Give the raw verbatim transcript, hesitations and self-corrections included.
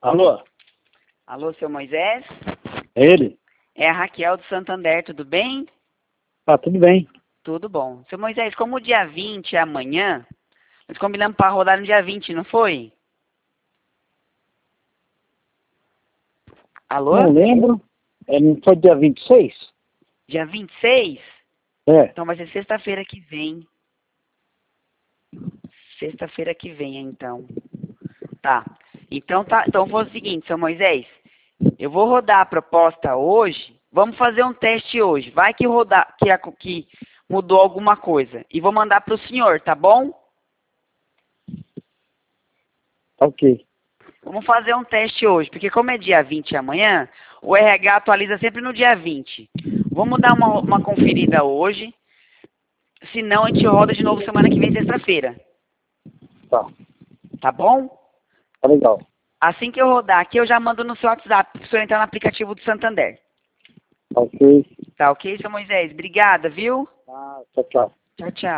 Alô? Alô, seu Moisés? É ele? É a Raquel do Santander, tudo bem? Ah, tudo bem. Tudo bom. Seu Moisés, como o dia vinte é amanhã, nós combinamos para rodar no dia vinte, não foi? Alô? Não lembro. É, não foi dia vinte e seis? Dia vinte e seis? É. Então vai ser sexta-feira que vem. Sexta-feira que vem, então. Tá. Então tá. Então foi o seguinte, seu Moisés. Eu vou rodar a proposta hoje. Vamos fazer um teste hoje. Vai que rodar, que, a- que mudou alguma coisa. E vou mandar para o senhor, tá bom? Tá ok. Vamos fazer um teste hoje, porque como é dia vinte amanhã, o R H atualiza sempre no dia vinte. Vamos dar uma, uma conferida hoje. Senão a gente roda de novo semana que vem, sexta-feira. Tá. Tá bom? Tá legal. Assim que eu rodar aqui, eu já mando no seu WhatsApp para o senhor entrar no aplicativo do Santander. Tá ok. Tá ok, seu Moisés? Obrigada, viu? Ah, tchau, tchau. Tchau, tchau.